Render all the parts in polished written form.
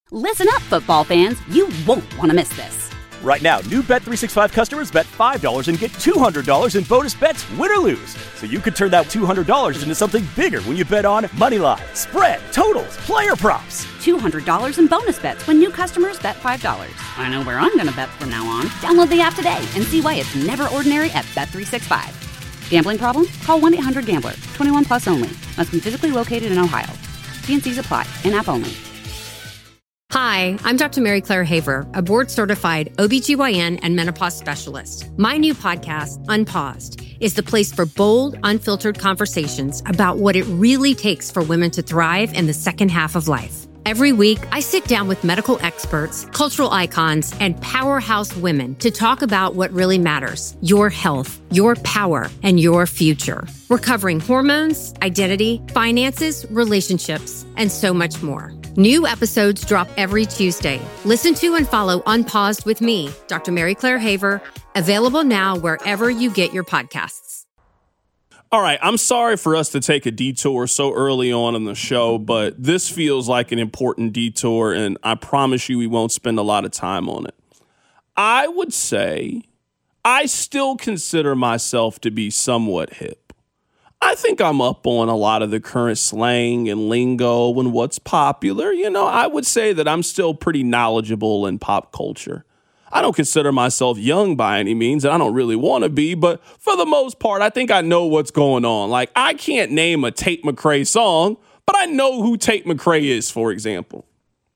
Listen up, football fans. You won't want to miss this. Right now, new Bet365 customers bet $5 and get $200 in bonus bets, win or lose. So you could turn that $200 into something bigger when you bet on moneyline, spread, totals, player props. $200 in bonus bets when new customers bet $5. I know where I'm going to bet from now on. Download the app today and see why it's never ordinary at Bet365. Gambling problem? Call 1-800-GAMBLER. 21 plus only. Must be physically located in Ohio. T&Cs apply. In-app only. Hi, I'm Dr. Mary Claire Haver, a board-certified OBGYN and menopause specialist. My new podcast, Unpaused, is the place for bold, unfiltered conversations about what it really takes for women to thrive in the second half of life. Every week, I sit down with medical experts, cultural icons, and powerhouse women to talk about what really matters: your health, your power, and your future. We're covering hormones, identity, finances, relationships, and so much more. New episodes drop every Tuesday. Listen to and follow Unpaused with me, Dr. Mary Claire Haver, available now wherever you get your podcasts. All right, I'm sorry for us to take a detour so early on in the show, but this feels like an important detour, and I promise you we won't spend a lot of time on it. I would say I still consider myself to be somewhat hip. I think I'm up on a lot of the current slang and lingo and what's popular. You know, I would say that I'm still pretty knowledgeable in pop culture. I don't consider myself young by any means, and I don't really want to be, but for the most part, I think I know what's going on. Like, I can't name a Tate McRae song, but I know who Tate McRae is, for example.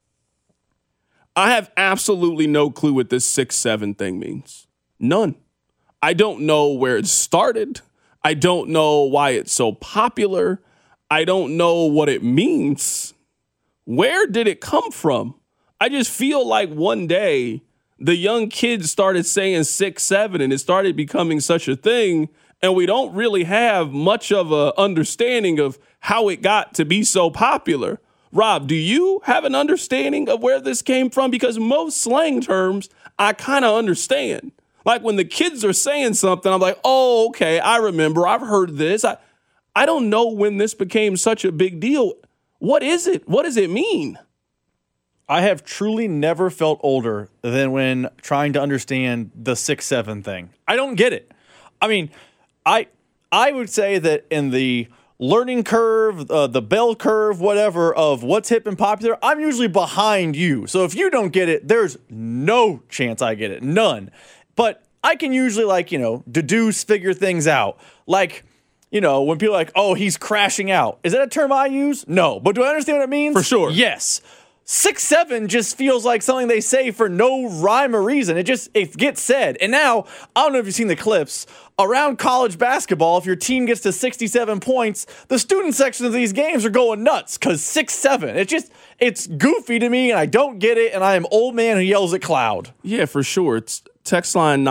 I have absolutely no clue what this 6'7" thing means. None. I don't know where it started. I don't know why it's so popular. I don't know what it means. Where did it come from? I just feel like one day the young kids started saying 6'7" and it started becoming such a thing, and we don't really have much of a understanding of how it got to be so popular. Rob, do you have an understanding of where this came from? Because most slang terms I kind of understand. Like when the kids are saying something, I'm like, oh, okay, I remember. I've heard this. I don't know when this became such a big deal. What is it? What does it mean? I have truly never felt older than when trying to understand the 6'7" thing. I don't get it. I mean, I would say that in the learning curve, the bell curve, whatever, of what's hip and popular, I'm usually behind you. So if you don't get it, there's no chance I get it. None. But I can usually, deduce, figure things out. Like, when people are like, oh, he's crashing out. Is that a term I use? No. But do I understand what it means? For sure. Yes. 6'7" just feels like something they say for no rhyme or reason. It gets said. And now, I don't know if you've seen the clips. Around college basketball, if your team gets to 67 points, the student section of these games are going nuts because 6'7". It's goofy to me, and I don't get it, and I am old man who yells at cloud. Yeah, for sure. It's text line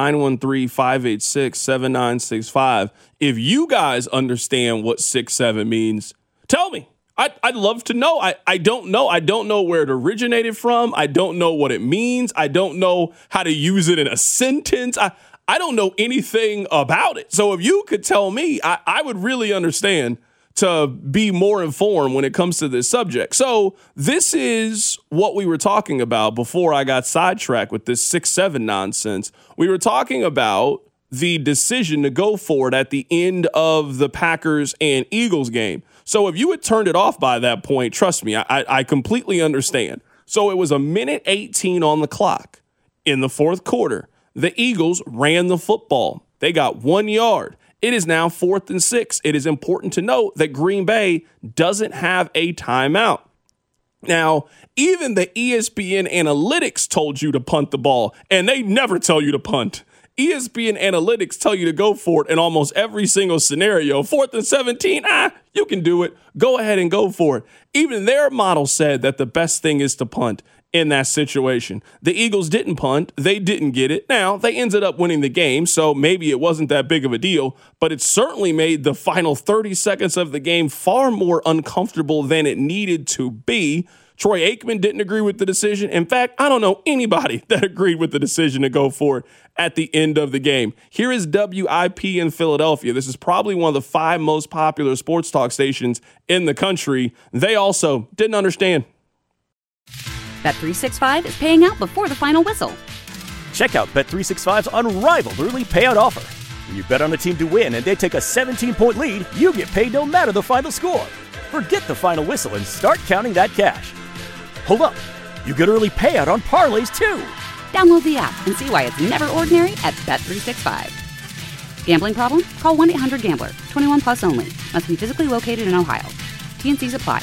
913-586-7965. If you guys understand what 6'7" means, tell me. I'd love to know. I don't know. I don't know where it originated from. I don't know what it means. I don't know how to use it in a sentence. I don't know anything about it. So if you could tell me, I would really understand to be more informed when it comes to this subject. So this is what we were talking about before I got sidetracked with this 6'7" nonsense. We were talking about the decision to go for it at the end of the Packers and Eagles game. So if you had turned it off by that point, trust me, I completely understand. So it was 1:18 on the clock in the fourth quarter. The Eagles ran the football. They got 1 yard. It is now 4th and 6. It is important to note that Green Bay doesn't have a timeout. Now, even the ESPN analytics told you to punt the ball, and they never tell you to punt. ESPN analytics tell you to go for it in almost every single scenario. 4th and 17, you can do it. Go ahead and go for it. Even their model said that the best thing is to punt in that situation. The Eagles didn't punt. They didn't get it. Now, they ended up winning the game, so maybe it wasn't that big of a deal, but it certainly made the final 30 seconds of the game far more uncomfortable than it needed to be. Troy Aikman didn't agree with the decision. In fact, I don't know anybody that agreed with the decision to go for it at the end of the game. Here is WIP in Philadelphia. This is probably one of the 5 most popular sports talk stations in the country. They also didn't understand. Bet365 is paying out before the final whistle. Check out Bet365's unrivaled early payout offer. When you bet on a team to win and they take a 17-point lead, you get paid no matter the final score. Forget the final whistle and start counting that cash. Hold up. You get early payout on parlays too. Download the app and see why it's never ordinary at Bet365. Gambling problem? Call 1-800-GAMBLER. 21 plus only. Must be physically located in Ohio. T&Cs apply.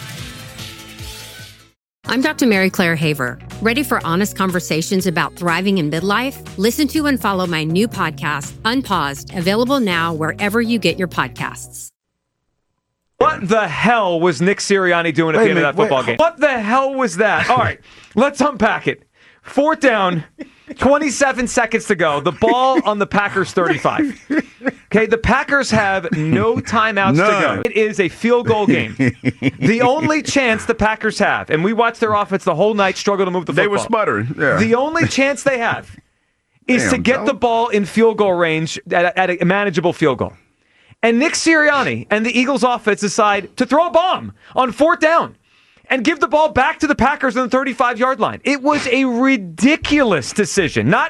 I'm Dr. Mary Claire Haver. Ready for honest conversations about thriving in midlife? Listen to and follow my new podcast, Unpaused, available now wherever you get your podcasts. What the hell was Nick Sirianni doing at the end of that football game? What the hell was that? All right, let's unpack it. 4th down, 27 seconds to go. The ball on the Packers 35. Okay, the Packers have no timeouts to go. It is a field goal game. The only chance the Packers have, and we watched their offense the whole night struggle to move the football. They were sputtering. Yeah. The only chance they have is to get the ball in field goal range at a manageable field goal. And Nick Sirianni and the Eagles offense decide to throw a bomb on 4th down and give the ball back to the Packers on the 35-yard line. It was a ridiculous decision. Not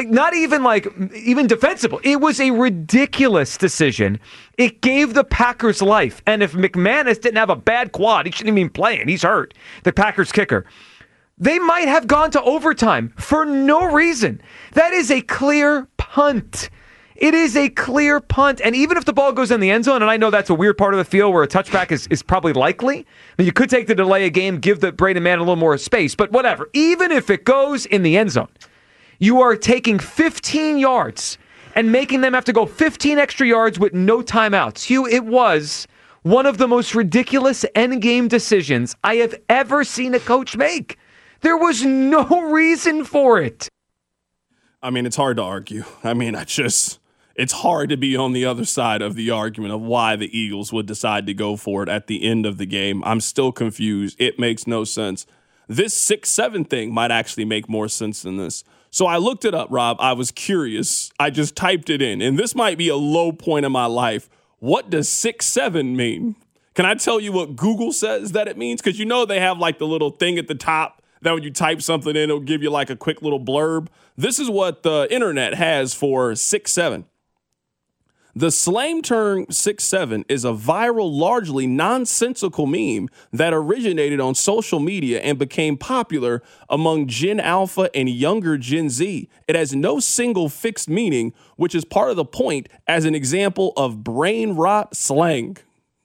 even defensible. It was a ridiculous decision. It gave the Packers life. And if McManus didn't have a bad quad, he shouldn't even be playing. He's hurt. The Packers kicker. They might have gone to overtime for no reason. That is a clear punt. It is a clear punt. And even if the ball goes in the end zone, and I know that's a weird part of the field where a touchback is probably likely, I mean, you could take the delay a game, give the Braden man a little more space, but whatever. Even if it goes in the end zone, you are taking 15 yards and making them have to go 15 extra yards with no timeouts. Hugh, it was one of the most ridiculous endgame decisions I have ever seen a coach make. There was no reason for it. I mean, it's hard to argue. I mean, it's hard to be on the other side of the argument of why the Eagles would decide to go for it at the end of the game. I'm still confused. It makes no sense. This 6-7 thing might actually make more sense than this. So I looked it up, Rob. I was curious. I just typed it in. And this might be a low point in my life. What does 6-7 mean? Can I tell you what Google says that it means? Because you know they have like the little thing at the top that when you type something in, it'll give you like a quick little blurb. This is what the internet has for 6-7. The slang term 6-7 is a viral, largely nonsensical meme that originated on social media and became popular among Gen Alpha and younger Gen Z. It has no single fixed meaning, which is part of the point as an example of brain rot slang.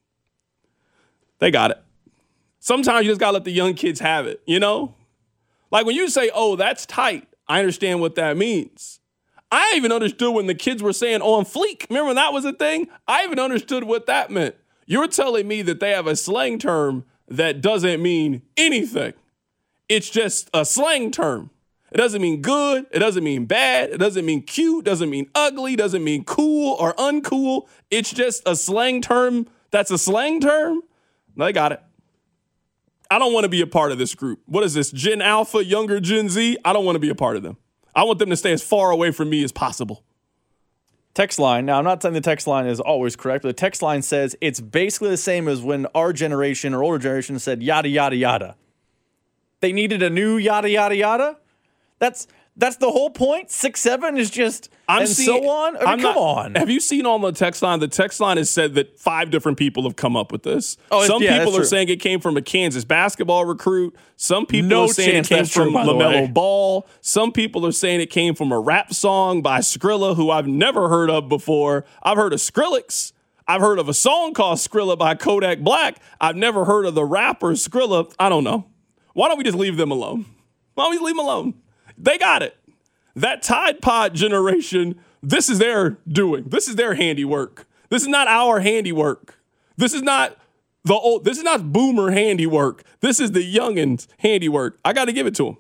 They got it. Sometimes you just gotta let the young kids have it, you know? Like when you say, oh, that's tight, I understand what that means. I even understood when the kids were saying on fleek. Remember when that was a thing? I even understood what that meant. You're telling me that they have a slang term that doesn't mean anything. It's just a slang term. It doesn't mean good. It doesn't mean bad. It doesn't mean cute. It doesn't mean ugly. It doesn't mean cool or uncool. It's just a slang term that's a slang term. They got it. I don't want to be a part of this group. What is this, Gen Alpha, younger Gen Z? I don't want to be a part of them. I want them to stay as far away from me as possible. Text line. Now, I'm not saying the text line is always correct, but the text line says it's basically the same as when our generation or older generation said yada, yada, yada. They needed a new yada, yada, yada? That's the whole point? 6-7 is just so on? I mean, come on. Have you seen on the text line? The text line has said that 5 different people have come up with this. Some people are saying it came from a Kansas basketball recruit. Some people are saying it came from LaMelo Ball. Some people are saying it came from a rap song by Skrilla, who I've never heard of before. I've heard of Skrillex. I've heard of a song called Skrilla by Kodak Black. I've never heard of the rapper Skrilla. I don't know. Why don't we just leave them alone? Why don't we leave them alone? They got it. That Tide Pod generation, this is their doing. This is their handiwork. This is not our handiwork. This is not boomer handiwork. This is the youngins' handiwork. I got to give it to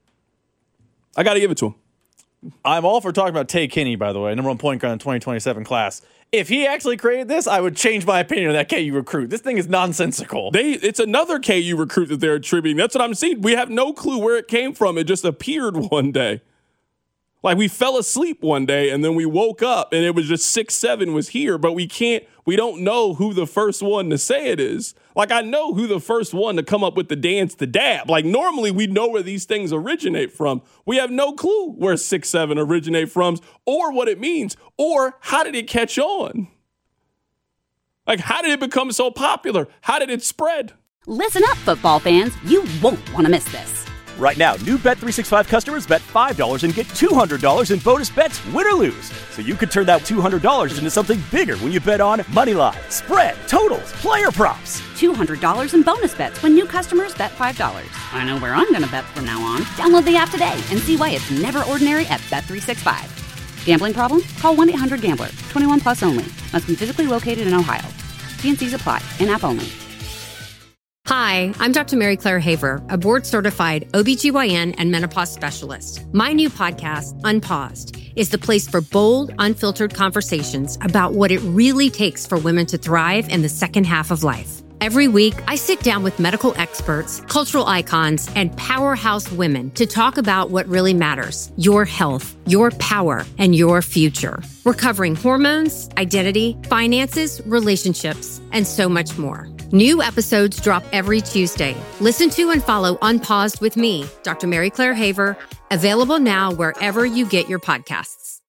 them. I'm all for talking about Tay Kinney, by the way, number 1 point guard in the 2027 class. If he actually created this, I would change my opinion on that KU recruit. This thing is nonsensical. It's another KU recruit that they're attributing. That's what I'm seeing. We have no clue where it came from. It just appeared one day. Like we fell asleep one day and then we woke up and it was just 6-7 was here, but we don't know who the first one to say it is. Like, I know who the first one to come up with the dance, the dab. Like, normally we know where these things originate from. We have no clue where 6'7" originate from or what it means or how did it catch on? Like, how did it become so popular? How did it spread? Listen up, football fans. You won't want to miss this. Right now, new Bet365 customers bet $5 and get $200 in bonus bets, win or lose. So you could turn that $200 into something bigger when you bet on moneyline, spread, totals, player props. $200 in bonus bets when new customers bet $5. I know where I'm going to bet from now on. Download the app today and see why it's never ordinary at Bet365. Gambling problem? Call 1-800-GAMBLER. 21 plus only. Must be physically located in Ohio. T&Cs apply. In-app only. Hi, I'm Dr. Mary Claire Haver, a board-certified OBGYN and menopause specialist. My new podcast, Unpaused, is the place for bold, unfiltered conversations about what it really takes for women to thrive in the second half of life. Every week, I sit down with medical experts, cultural icons, and powerhouse women to talk about what really matters: your health, your power, and your future. We're covering hormones, identity, finances, relationships, and so much more. New episodes drop every Tuesday. Listen to and follow Unpaused with me, Dr. Mary Claire Haver, available now wherever you get your podcasts.